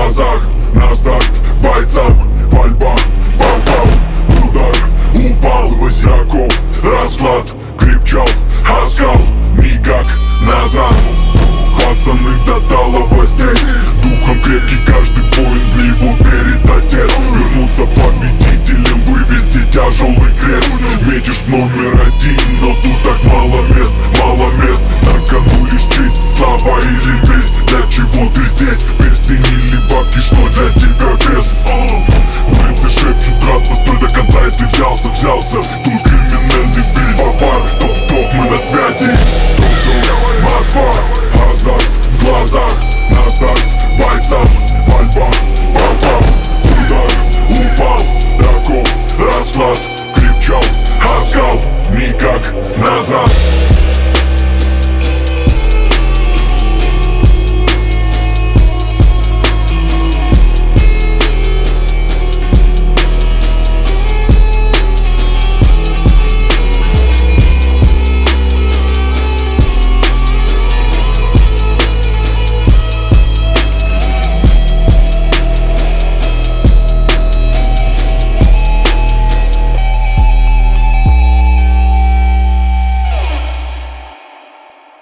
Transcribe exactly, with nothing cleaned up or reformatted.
глазах. На старт бойцам пальба, пал-пал, удар, упал Васильков, расклад крепчал, оскал никак назад. Пацаны до талого здесь, духом крепкий каждый воин, в него верит отец. Вернуться победителем, вывести тяжелый крест. Метишь в номер один, но тут так